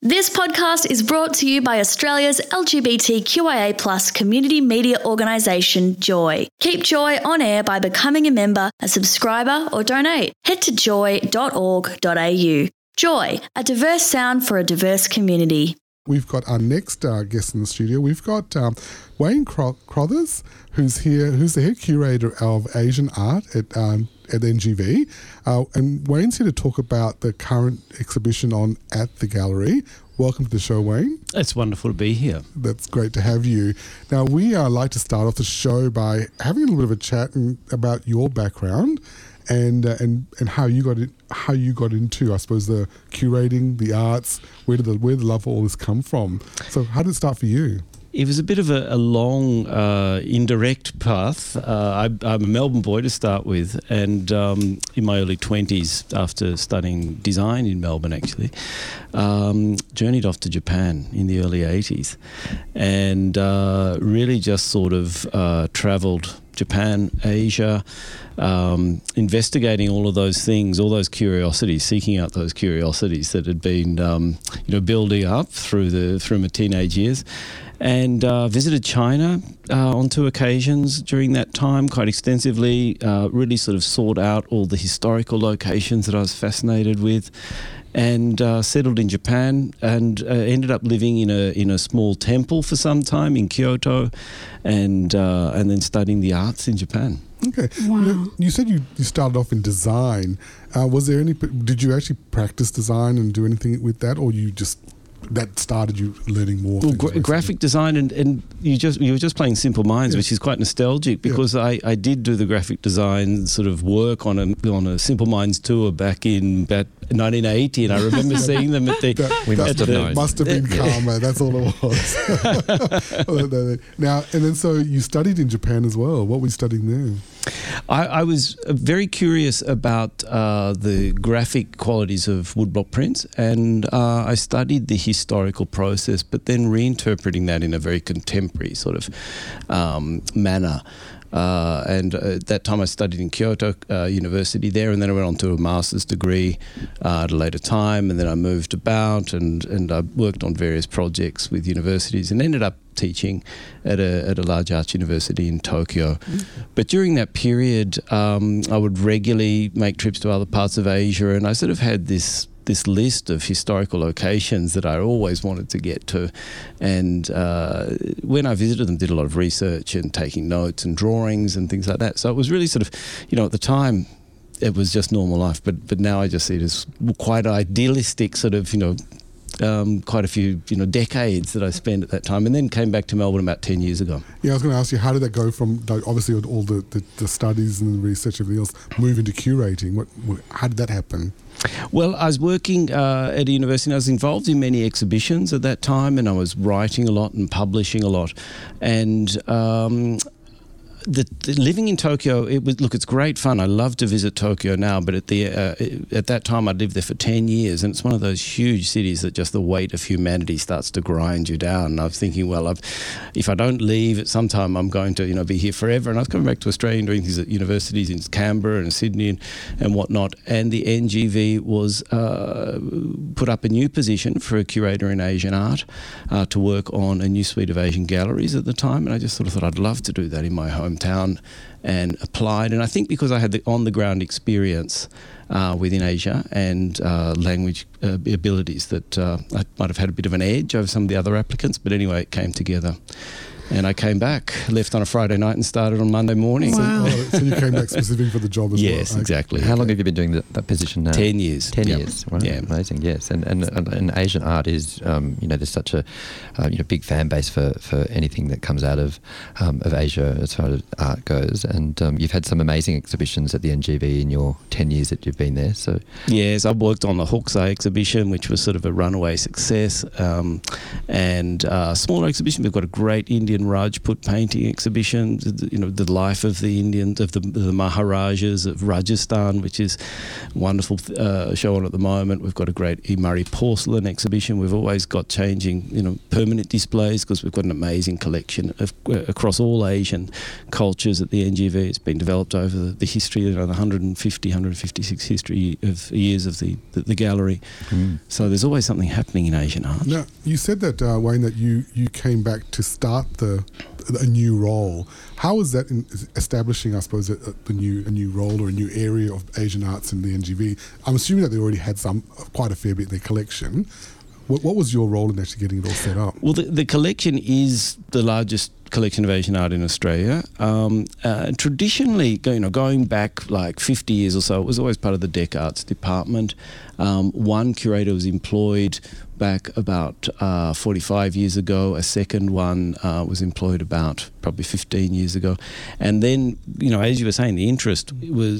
This podcast is brought to you by Australia's LGBTQIA+ community media organisation, Joy. Keep Joy on air by becoming a member, a subscriber or donate. Head to joy.org.au. Joy, a diverse sound for a diverse community. We've got our next guest in the studio. We've got Wayne Crothers, who's here, who's the head curator of Asian art at NGV. And Wayne's here to talk about the current exhibition on at the gallery. Welcome to the show, Wayne. It's wonderful to be here. That's great to have you. Now, we like to start off the show by having a little bit of a chat about your background and how you got into, I suppose, the curating, the arts. Where did the love for all this come from? So, how did it start for you? It was a bit of a long, indirect path. I'm a Melbourne boy to start with, and in my early 20s, after studying design in Melbourne, actually, journeyed off to Japan in the early 80s, and really just sort of travelled Japan, Asia, investigating all of those things, all those curiosities, seeking out those curiosities that had been, building up through my teenage years. And visited China on 2 occasions during that time, quite extensively, really sort of sought out all the historical locations that I was fascinated with, and settled in Japan, and ended up living in a small temple for some time in Kyoto, and then studying the arts in Japan. Okay. Wow. You said you started off in design. Did you actually practice design and do anything with that, or you just... that started you learning more? Well, graphic design, and you were just playing Simple Minds, which is quite nostalgic because I did do the graphic design sort of work on a Simple Minds tour back in about 1980, and I remember seeing them at the... Must have been karma, that's all it was. Now, and then so you studied in Japan as well. What were you studying there? I was very curious about the graphic qualities of woodblock prints, and I studied the historical process, but then reinterpreting that in a very contemporary sort of manner. And at that time I studied in Kyoto University there, and then I went on to a master's degree at a later time, and then I moved about and I worked on various projects with universities and ended up teaching at a large arts university in Tokyo. But during that period I would regularly make trips to other parts of Asia, and I sort of had this list of historical locations that I always wanted to get to, and when I visited them, did a lot of research and taking notes and drawings and things like that. So it was really sort of, at the time it was just normal life, but now I just see it as quite idealistic sort of, quite a few decades that I spent at that time, and then came back to Melbourne about 10 years ago. Yeah, I was going to ask you, how did that go from, obviously all the studies and the research and everything else, move into curating? How did that happen? Well, I was working at a university, and I was involved in many exhibitions at that time, and I was writing a lot and publishing a lot. And the living in Tokyo, it's great fun. I love to visit Tokyo now, but at that time I lived there for 10 years, and it's one of those huge cities that just the weight of humanity starts to grind you down. And I was thinking, well, if I don't leave at some time, I'm going to be here forever. And I was coming back to Australia and doing things at universities in Canberra and Sydney and whatnot. And the NGV was put up a new position for a curator in Asian art to work on a new suite of Asian galleries at the time. And I just sort of thought I'd love to do that in my hometown, and applied. And I think because I had the on-the-ground experience within Asia and language abilities, that I might have had a bit of an edge over some of the other applicants. But anyway, it came together. And I came back, left on a Friday night and started on Monday morning. Wow. So you came back specifically for the job as well? Yes, exactly. How long have you been doing that position now? 10 years. 10 years. Wow, yeah. Amazing, yes. And Asian art is, there's such a big fan base for anything that comes out of Asia as far as art goes. And you've had some amazing exhibitions at the NGV in your 10 years that you've been there. So yes, I worked on the Hokusai exhibition, which was sort of a runaway success, and a smaller exhibition. We've got a great Indian Indian Rajput painting exhibition, the life of the Indians, of the Maharajas of Rajasthan, which is a wonderful show on at the moment. We've got a great E. Murray porcelain exhibition. We've always got changing, permanent displays because we've got an amazing collection of across all Asian cultures at the NGV. It's been developed over the history, the 156 history of years of the gallery. So there's always something happening in Asian art. Now, you said that, Wayne, that you came back to start a new role. How is that in establishing, I suppose, a new role or a new area of Asian arts in the NGV? I'm assuming that they already had quite a fair bit in their collection. What was your role in actually getting it all set up? Well, the collection is the largest collection of Asian art in Australia. Traditionally, going back like 50 years or so, it was always part of the Dec Arts department. One curator was employed back about 45 years ago. A second one was employed about probably 15 years ago. And then, as you were saying, the interest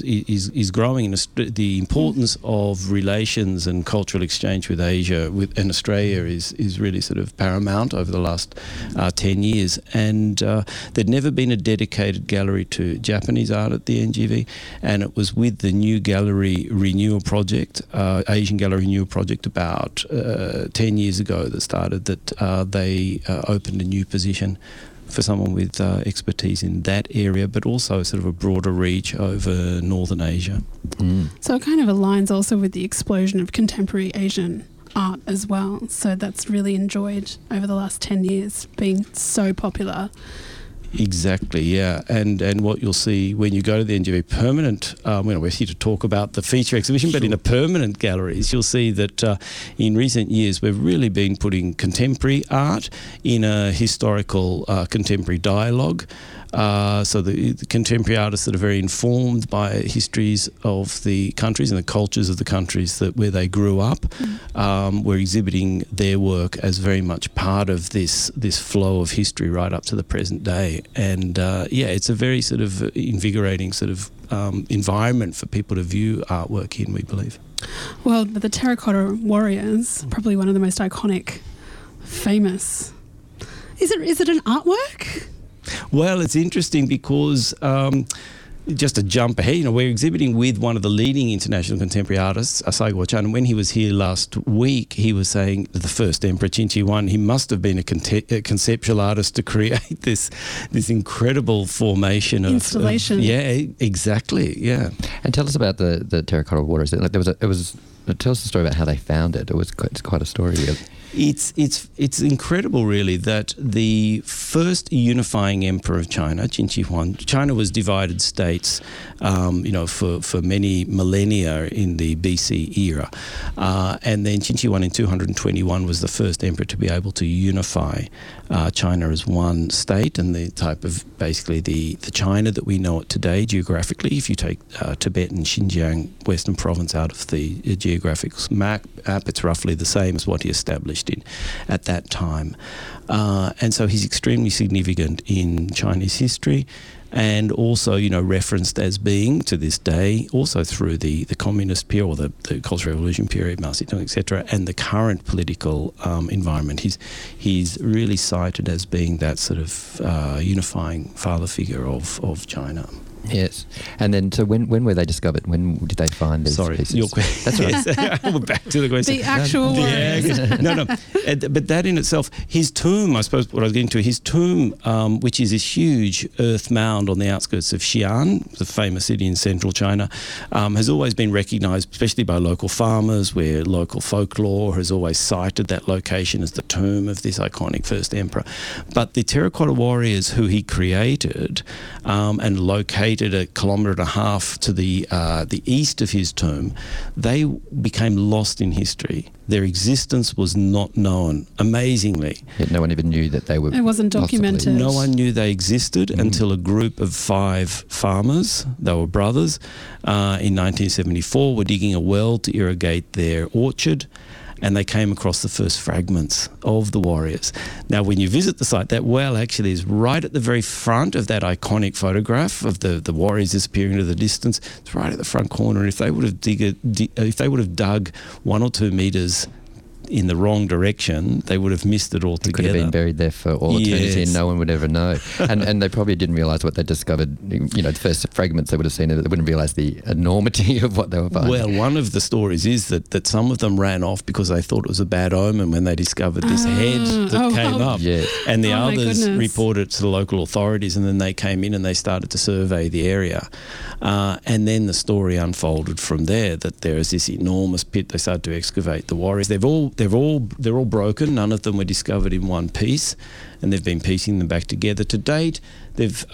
is growing. The importance of relations and cultural exchange with Asia and Australia is really sort of paramount over the last 10 years. And there'd never been a dedicated gallery to Japanese art at the NGV. And it was with the new gallery renewal project, Asian Gallery Renewal Project, about 10 years ago that they opened a new position for someone with expertise in that area, but also sort of a broader reach over Northern Asia. So it kind of aligns also with the explosion of contemporary Asian art as well. So that's really enjoyed over the last 10 years, being so popular. Exactly, yeah. And what you'll see when you go to the NGV permanent, we're here to talk about the feature exhibition, but in a permanent galleries, you'll see that in recent years we've really been putting contemporary art in a historical contemporary dialogue. So the contemporary artists that are very informed by histories of the countries and the cultures of the countries where they grew up, were exhibiting their work as very much part of this flow of history right up to the present day. And it's a very sort of invigorating sort of environment for people to view artwork in, we believe. Well, the Terracotta Warriors, probably one of the most iconic, famous. Is it an artwork? Well, it's interesting because just to jump ahead, we're exhibiting with one of the leading international contemporary artists, Asai Guochan. And when he was here last week, he was saying the first emperor, Qin Shi Huang, he must have been a conceptual artist to create this incredible formation of installation. Yeah, exactly. Yeah. And tell us about the Terracotta Warriors. Tell us the story about how they found it. It's quite a story. It's incredible, really, that the first unifying emperor of China, Qin Shi Huang, China was divided states, for many millennia in the BC era, and then Qin Shi Huang in 221 was the first emperor to be able to unify China as one state, and the type of basically the China that we know it today geographically. If you take Tibet and Xinjiang, Western Province, out of the geographic map, it's roughly the same as what he established in at that time. And so he's extremely significant in Chinese history, and also, referenced as being, to this day, also through the communist period or the Cultural Revolution period, Mao Zedong, etc., and the current political environment. He's really cited as being that sort of unifying father figure of China. Yes. And then, so when were they discovered? When did they find these pieces? Your question. That's right. We're back to the question. The actual one. No. But that in itself, his tomb, I suppose what I was getting to, his tomb, which is this huge earth mound on the outskirts of Xi'an, the famous city in central China, has always been recognised, especially by local farmers, where local folklore has always cited that location as the tomb of this iconic first emperor. But the Terracotta Warriors, who he created and located a kilometre and a half to the east of his tomb, they became lost in history. Their existence was not known, amazingly. Yet no one even knew that they were. It wasn't documented. No one knew they existed until a group of 5 farmers, they were brothers, in 1974 were digging a well to irrigate their orchard, and they came across the first fragments of the warriors. Now, when you visit the site, that well actually is right at the very front of that iconic photograph of the warriors disappearing into the distance. It's right at the front corner. And if they would have dug 1 or 2 meters in the wrong direction, they would have missed it It altogether. could have been buried there for all eternity Yes. and no one would ever know. And they probably didn't realise what they discovered. You know, the first fragments they would have seen, they wouldn't realise the enormity of what they were finding. Well, one of the stories is that some of them ran off because they thought it was a bad omen when they discovered this head that came up. Yeah. And the Oh, my others goodness. reported it to the local authorities, and then they came in and they started to survey the area. And then the story unfolded from there, that there is this enormous pit. They started to excavate the warriors. They're all broken. None of them were discovered in one piece, and they've been piecing them back together. To date, they've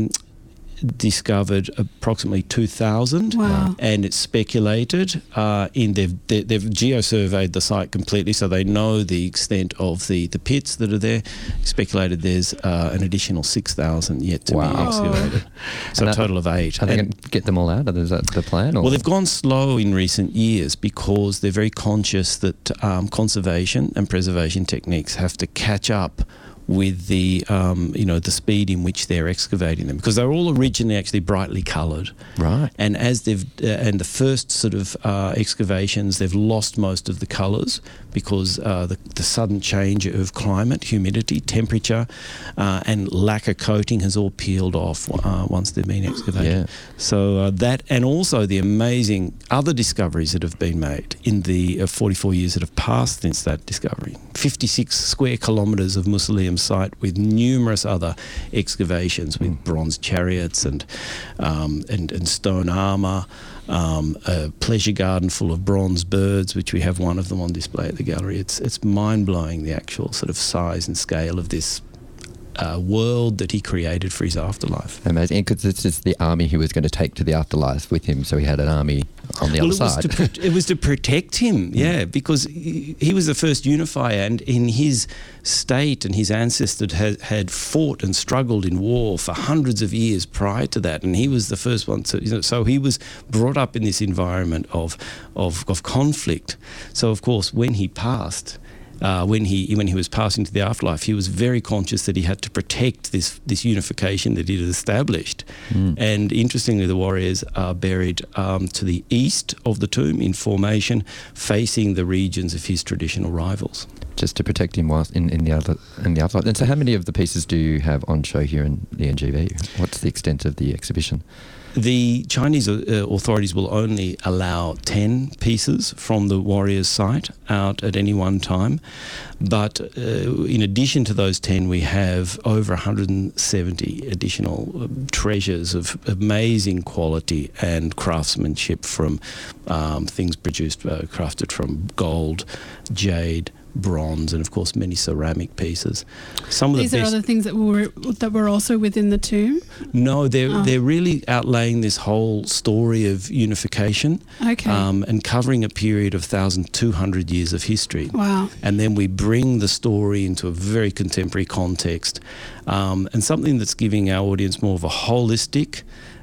discovered approximately 2,000. Wow. And it's speculated they've geosurveyed the site completely, so they know the extent of the pits that are there. Speculated there's an additional 6,000 yet to be Wow. excavated. So And a total of 8. Are they And- going to get them all out? Is that the plan? Or? well, they've gone slow in recent years because they're very conscious that conservation and preservation techniques have to catch up with the the speed in which they're excavating them, because they're all originally actually brightly coloured. Right. And as they've and the first sort of excavations, they've lost most of the colours because the sudden change of climate, humidity, temperature, and lacquer coating has all peeled off once they've been excavated. Yeah. So that, and also the amazing other discoveries that have been made in the 44 years that have passed since that discovery. 56 square kilometres of mausoleum site with numerous other excavations with bronze chariots and stone armour, a pleasure garden full of bronze birds, which we have one of them on display at the gallery. It's mind-blowing, the actual sort of size and scale of this world that he created for his afterlife. Amazing. Because it's the army he was going to take to the afterlife with him, so he had an army on the other side. It was to protect him, yeah, because he was the first unifier, and in his state and his ancestors had fought and struggled in war for hundreds of years prior to that, and he was the first one to, so he was brought up in this environment of conflict. So of course, when he passed, when he was passing to the afterlife, he was very conscious that he had to protect this unification that he had established. And interestingly, the warriors are buried to the east of the tomb in formation, facing the regions of his traditional rivals. Just to protect him whilst in the afterlife. And so, how many of the pieces do you have on show here in the NGV? What's the extent of the exhibition? The Chinese authorities will only allow 10 pieces from the warriors' site out at any one time. But in addition to those 10, we have over 170 additional treasures of amazing quality and craftsmanship from things crafted from gold, jade, bronze, and of course many ceramic pieces. Some of These are other things that were also within the tomb? No, they're really outlaying this whole story of unification, Okay. and covering a period of 1,200 years of history. Wow. And then we bring the story into a very contemporary context, and something that's giving our audience more of a holistic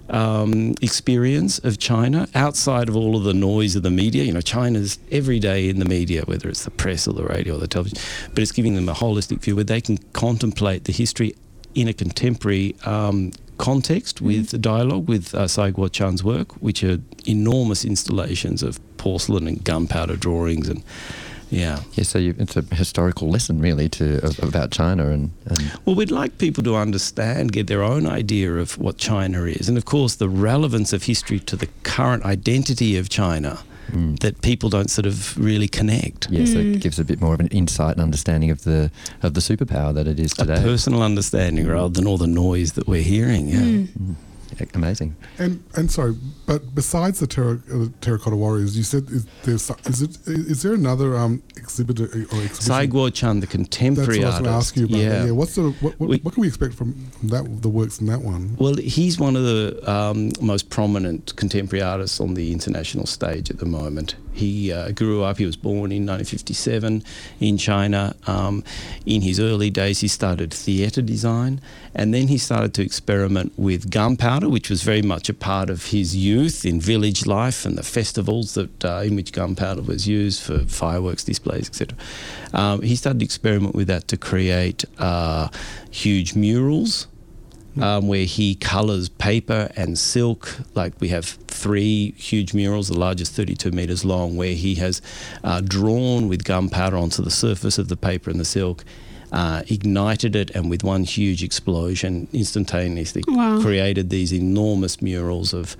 experience of China outside of all of the noise of the media. You know, China's every day in the media, whether it's the press or the radio or the television, but it's giving them a holistic view where they can contemplate the history in a contemporary context with dialogue with Sai Guo-Chan's work, which are enormous installations of porcelain and gunpowder drawings and yeah. Yeah, so it's a historical lesson really about China and Well, we'd like people to understand, get their own idea of what China is, and of course the relevance of history to the current identity of China that people don't sort of really connect. yeah, so it gives a bit more of an insight and understanding of the superpower that it is A today. personal understanding rather than all the noise that we're hearing. Yeah. Amazing. And sorry, but besides the terracotta warriors, you said is there another exhibit or exhibition? Sai Guo-Chan, the That's contemporary what I was going to artist. ask you about. Yeah. Yeah. What can we expect from that? The works in that one? Well, he's one of the most prominent contemporary artists on the international stage at the moment. He grew up, he was born in 1957 in China. In his early days, he started theatre design, and then he started to experiment with gunpowder, which was very much a part of his youth in village life and the festivals that in which gunpowder was used for fireworks displays, etc. He started to experiment with that to create huge murals, where he colours paper and silk, like we have 3 huge murals, the largest 32 metres long, where he has drawn with gunpowder onto the surface of the paper and the silk, ignited it, and with one huge explosion instantaneously created these enormous murals of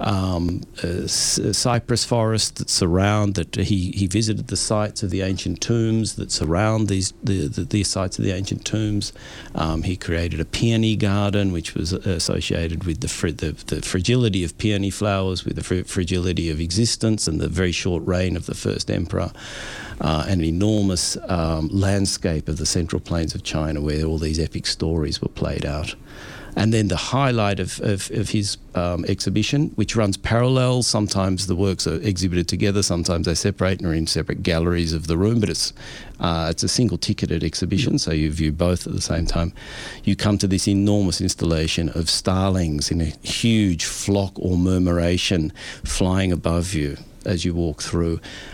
cypress forests that surround, that he visited the sites of the ancient tombs that surround the sites of the ancient tombs. He created a peony garden, which was associated with the fragility of peony flowers, with the fragility of existence and the very short reign of the first emperor. An enormous landscape of the central plains of China where all these epic stories were played out. And then the highlight of his exhibition, which runs parallel, sometimes the works are exhibited together, sometimes they separate and are in separate galleries of the room, but it's a single ticketed exhibition, so you view both at the same time. You come to this enormous installation of starlings in a huge flock or murmuration flying above you as you walk through.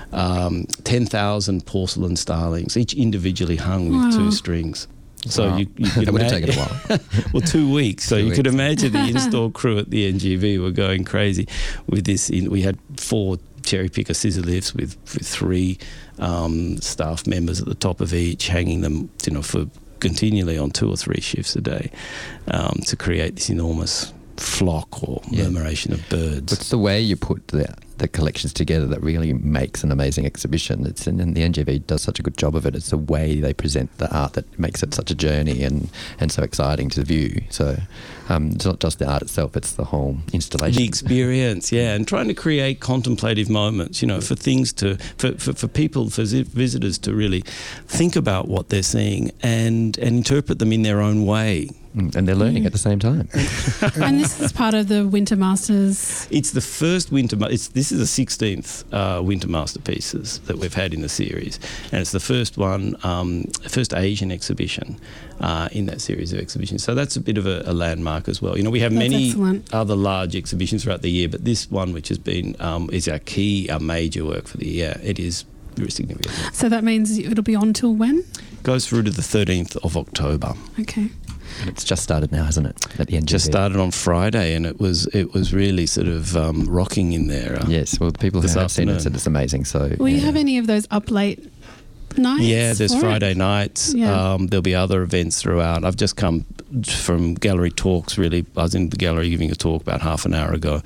10,000 porcelain starlings, each individually hung with 2 strings. So you could it would have taken a while. Well, 2 weeks. So you could imagine the in-store crew at the NGV were going crazy with this. We had 4 cherry picker scissor lifts with 3 staff members at the top of each, hanging them, for continually on 2 or 3 shifts a day, to create this enormous flock or murmuration of birds. It's the way you put the collections together that really makes an amazing exhibition. And the NGV does such a good job of it. It's the way they present the art that makes it such a journey and so exciting to view. So it's not just the art itself, it's the whole installation. The experience, and trying to create contemplative moments, for things for people, for visitors to really think about what they're seeing and interpret them in their own way. And they're learning at the same time. And this is part of the Winter Masters. It's the first this is the 16th Winter Masterpieces that we've had in the series, and it's the first one, first Asian exhibition in that series of exhibitions. So that's a bit of a landmark as well. We have many other large exhibitions throughout the year, but this one, which has been is our major work for the year, it is very significant. So that means it'll be on till when? Goes through to the 13th of October. Okay. And it's just started now, hasn't it? At the NGV. Just started on Friday, and it was really sort of rocking in there. Yes, well, the people who have seen it said it's amazing. So, will you have any of those up late nights? Yeah, there's Friday nights. Yeah. There'll be other events throughout. I've just come from gallery talks. Really, I was in the gallery giving a talk about half an hour ago.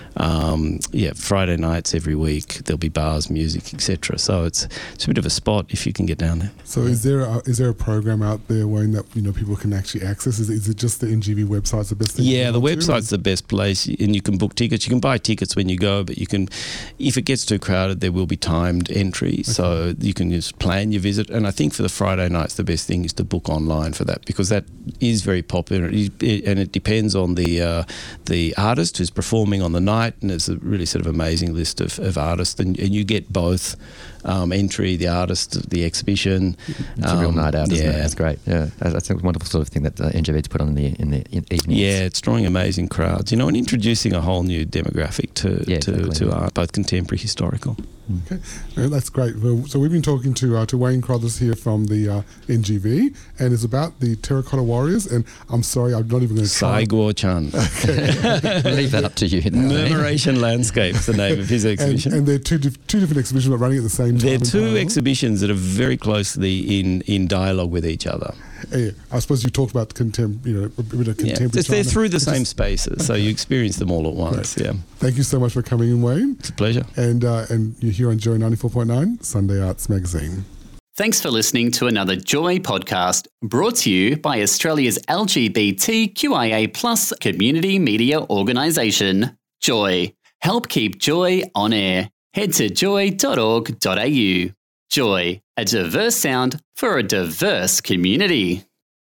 Friday nights every week. There'll be bars, music, etc. So it's a bit of a spot if you can get down there. So is there a program out there, Wayne, that people can actually access? Is it just the NGV website's the best thing? Yeah, the website's the best place, and you can book tickets. You can buy tickets when you go, but you can, if it gets too crowded, there will be timed entry, so you can just plan your visit. And I think for the Friday nights, the best thing is to book online for that, because that is very popular, and it depends on the artist who's performing on the night. And there's a really sort of amazing list of artists, and you get both entry, the artist, the exhibition. It's a real night out, isn't it? That's great. Yeah, that's a wonderful sort of thing that NGV's put on in the evenings. Yeah, it's drawing amazing crowds, and introducing a whole new demographic to art, both contemporary, historical. Okay, that's great. Well, so we've been talking to Wayne Crothers here from the NGV, and it's about the Terracotta Warriors. And I'm sorry, I'm not even going to Sai Guo-Chan. We'll leave that up to you. Murmuration Landscape is the name of his exhibition. And they're two different exhibitions, but running at the same time. They're 2 exhibitions that are very closely in dialogue with each other. Yeah, I suppose you talked about a bit of contemporary. They're through the same spaces, so you experience them all at once. Right. Yeah. Thank you so much for coming in, Wayne. It's a pleasure. And you're here on Joy 94.9 Sunday Arts Magazine. Thanks for listening to another Joy podcast brought to you by Australia's LGBTQIA+ community media organisation, Joy. Help keep Joy on air. Head to joy.org.au. Joy, a diverse sound for a diverse community.